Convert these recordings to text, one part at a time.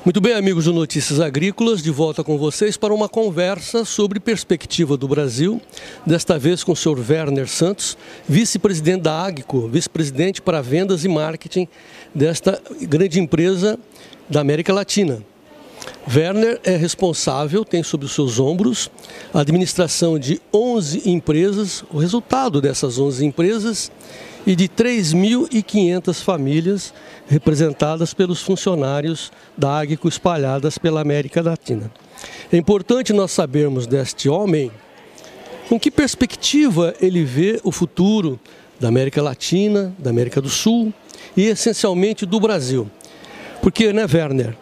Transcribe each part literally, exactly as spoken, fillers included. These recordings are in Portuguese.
Muito bem, amigos do Notícias Agrícolas, de volta com vocês para uma conversa sobre perspectiva do Brasil, desta vez com o senhor Werner Santos, vice-presidente da Agco, vice-presidente para vendas e marketing desta grande empresa da América Latina. Werner é responsável, tem sob os seus ombros a administração de onze empresas, o resultado dessas onze empresas e de três mil e quinhentas famílias representadas pelos funcionários da Agco espalhadas pela América Latina. É importante nós sabermos deste homem com que perspectiva ele vê o futuro da América Latina, da América do Sul e essencialmente do Brasil. Porque, né, Werner,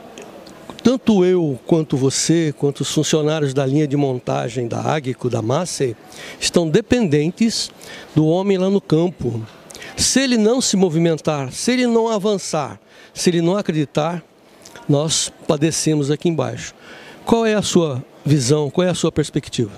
tanto eu quanto você, quanto os funcionários da linha de montagem da Agco, da Massey, estão dependentes do homem lá no campo. Se ele não se movimentar, se ele não avançar, se ele não acreditar, nós padecemos aqui embaixo. Qual é a sua visão, qual é a sua perspectiva?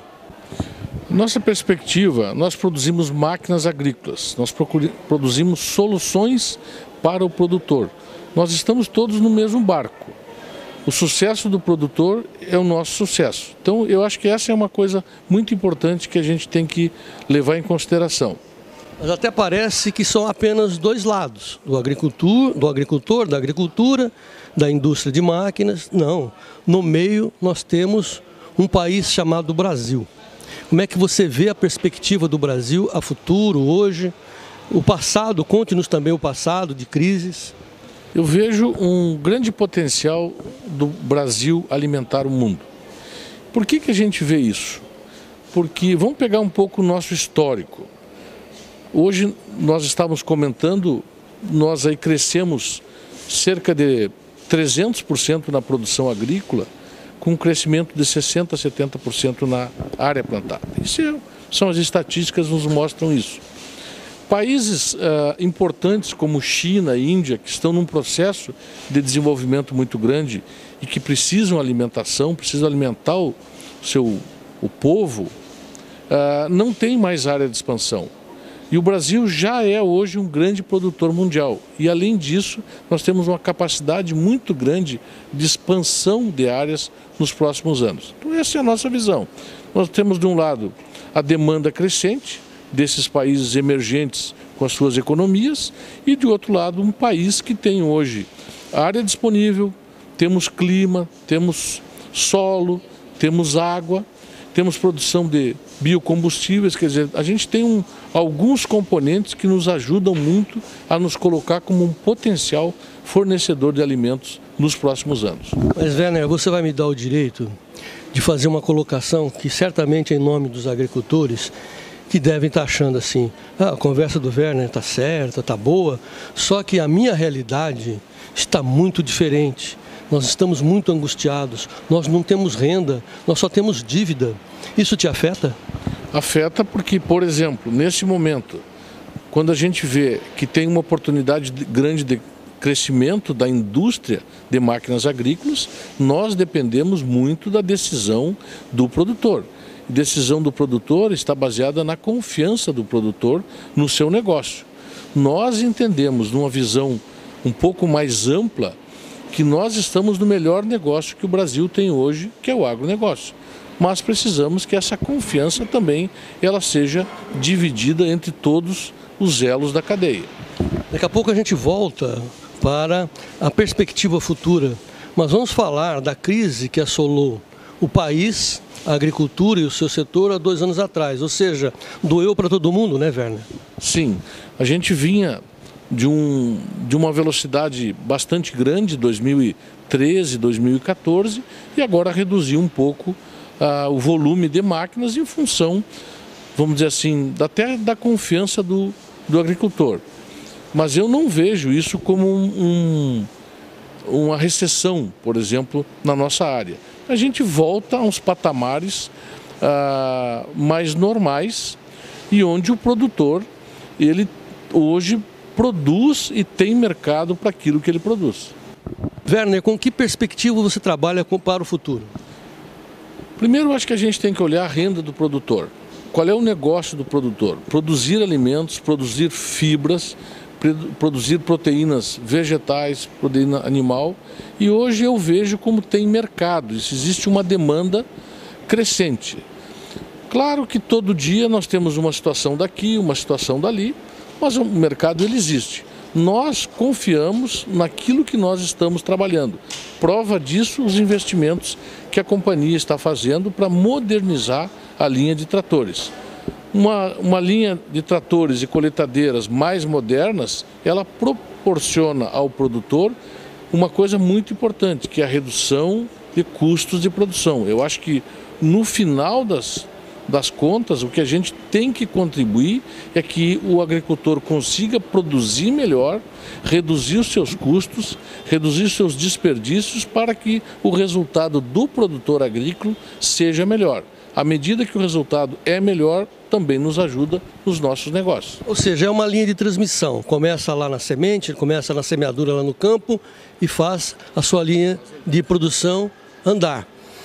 Nossa perspectiva, nós produzimos máquinas agrícolas, nós produzimos soluções para o produtor. Nós estamos todos no mesmo barco. O sucesso do produtor é o nosso sucesso. Então, eu acho que essa é uma coisa muito importante que a gente tem que levar em consideração. Mas até parece que são apenas dois lados, do agricultor, do agricultor, da agricultura, da indústria de máquinas. Não, no meio nós temos um país chamado Brasil. Como é que você vê a perspectiva do Brasil a futuro, hoje, o passado, conte-nos também o passado de crises. Eu vejo um grande potencial do Brasil alimentar o mundo. Por que que a gente vê isso? Porque, vamos pegar um pouco o nosso histórico. Hoje nós estávamos comentando, nós aí crescemos cerca de trezentos por cento na produção agrícola, com um crescimento de sessenta por cento a setenta por cento na área plantada. Isso é, são as estatísticas que nos mostram isso. Países uh, importantes como China e Índia, que estão num processo de desenvolvimento muito grande e que precisam de alimentação, precisam alimentar o, seu, o povo, uh, não tem mais área de expansão. E o Brasil já é hoje um grande produtor mundial. E além disso, nós temos uma capacidade muito grande de expansão de áreas nos próximos anos. Então essa é a nossa visão. Nós temos de um lado a demanda crescente desses países emergentes com as suas economias e de outro lado um país que tem hoje área disponível, temos clima, temos solo, temos água, temos produção de biocombustíveis, quer dizer, a gente tem um, alguns componentes que nos ajudam muito a nos colocar como um potencial fornecedor de alimentos nos próximos anos. Mas, Werner, você vai me dar o direito de fazer uma colocação que certamente é em nome dos agricultores que devem estar achando assim, ah, a conversa do Werner está certa, está boa, só que a minha realidade está muito diferente. Nós estamos muito angustiados, nós não temos renda, nós só temos dívida. Isso te afeta? Afeta porque, por exemplo, nesse momento, quando a gente vê que tem uma oportunidade grande de crescimento da indústria de máquinas agrícolas, nós dependemos muito da decisão do produtor. A decisão do produtor está baseada na confiança do produtor no seu negócio. Nós entendemos, numa visão um pouco mais ampla, que nós estamos no melhor negócio que o Brasil tem hoje, que é o agronegócio. Mas precisamos que essa confiança também ela seja dividida entre todos os elos da cadeia. Daqui a pouco a gente volta para a perspectiva futura, mas vamos falar da crise que assolou o país, a agricultura e o seu setor há dois anos atrás, ou seja, doeu para todo mundo, né, Werner? Sim, a gente vinha de, um, de uma velocidade bastante grande, dois mil e treze, dois mil e quatorze, e agora reduziu um pouco uh, o volume de máquinas em função, vamos dizer assim, até da confiança do, do agricultor. Mas eu não vejo isso como um, um, uma recessão, por exemplo, na nossa área. A gente volta a uns patamares uh, mais normais e onde o produtor, ele hoje produz e tem mercado para aquilo que ele produz. Werner, com que perspectiva você trabalha para o futuro? Primeiro, eu acho que a gente tem que olhar a renda do produtor. Qual é o negócio do produtor? Produzir alimentos, produzir fibras produzir proteínas vegetais, proteína animal, e hoje eu vejo como tem mercado, existe uma demanda crescente. Claro que todo dia nós temos uma situação daqui, uma situação dali, mas o mercado ele existe. Nós confiamos naquilo que nós estamos trabalhando. Prova disso os investimentos que a companhia está fazendo para modernizar a linha de tratores. Uma, uma linha de tratores e coletadeiras mais modernas, ela proporciona ao produtor uma coisa muito importante, que é a redução de custos de produção. Eu acho que no final das, das contas, o que a gente tem que contribuir é que o agricultor consiga produzir melhor, reduzir os seus custos, reduzir os seus desperdícios para que o resultado do produtor agrícola seja melhor. À medida que o resultado é melhor, também nos ajuda nos nossos negócios. Ou seja, é uma linha de transmissão. Começa lá na semente, começa na semeadura lá no campo e faz a sua linha de produção andar.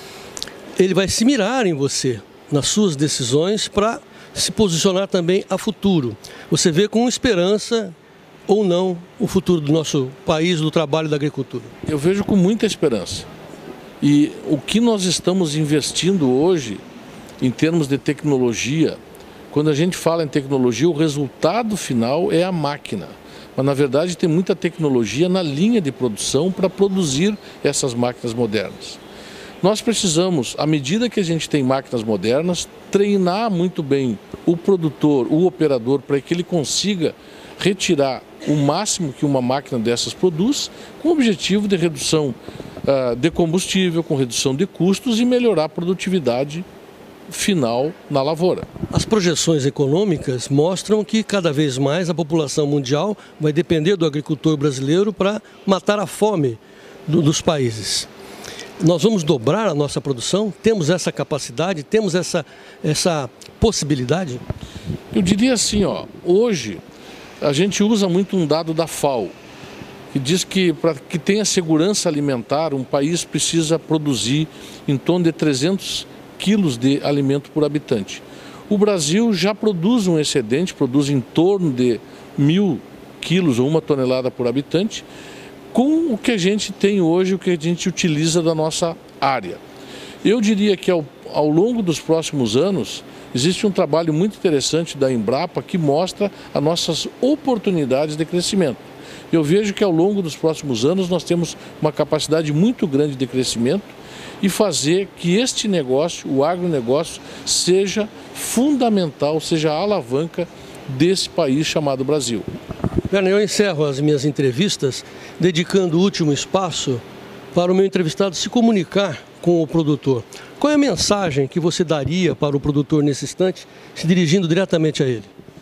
Ele vai se mirar em você, nas suas decisões, para se posicionar também a futuro. Você vê com esperança ou não o futuro do nosso país, do trabalho da agricultura? Eu vejo com muita esperança. E o que nós estamos investindo hoje, em termos de tecnologia, quando a gente fala em tecnologia, o resultado final é a máquina. Mas, na verdade, tem muita tecnologia na linha de produção para produzir essas máquinas modernas. Nós precisamos, à medida que a gente tem máquinas modernas, treinar muito bem o produtor, o operador, para que ele consiga retirar o máximo que uma máquina dessas produz, com o objetivo de redução uh, de combustível, com redução de custos e melhorar a produtividade final na lavoura. As projeções econômicas mostram que cada vez mais a população mundial vai depender do agricultor brasileiro para matar a fome do, dos países. Nós vamos dobrar a nossa produção? Temos essa capacidade? Temos essa, essa possibilidade? Eu diria assim, ó, hoje a gente usa muito um dado da F A O, que diz que para que tenha segurança alimentar, um país precisa produzir em torno de trezentos quilos de alimento por habitante. O Brasil já produz um excedente, produz em torno de mil quilos ou uma tonelada por habitante, com o que a gente tem hoje, o que a gente utiliza da nossa área. Eu diria que ao, ao longo dos próximos anos, existe um trabalho muito interessante da Embrapa que mostra as nossas oportunidades de crescimento. Eu vejo que ao longo dos próximos anos nós temos uma capacidade muito grande de crescimento e fazer que este negócio, o agronegócio, seja fundamental, seja a alavanca desse país chamado Brasil. Werner, eu encerro as minhas entrevistas dedicando o último espaço para o meu entrevistado se comunicar com o produtor. Qual é a mensagem que você daria para o produtor nesse instante, se dirigindo diretamente a ele?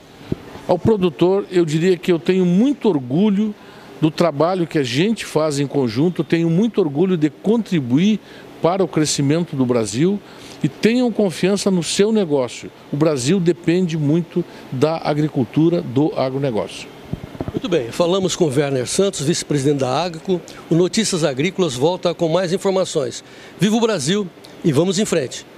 Ao produtor, eu diria que eu tenho muito orgulho do trabalho que a gente faz em conjunto, tenho muito orgulho de contribuir para o crescimento do Brasil e tenham confiança no seu negócio. O Brasil depende muito da agricultura, do agronegócio. Muito bem, falamos com Werner Santos, vice-presidente da Agrico. O Notícias Agrícolas volta com mais informações. Viva o Brasil e vamos em frente!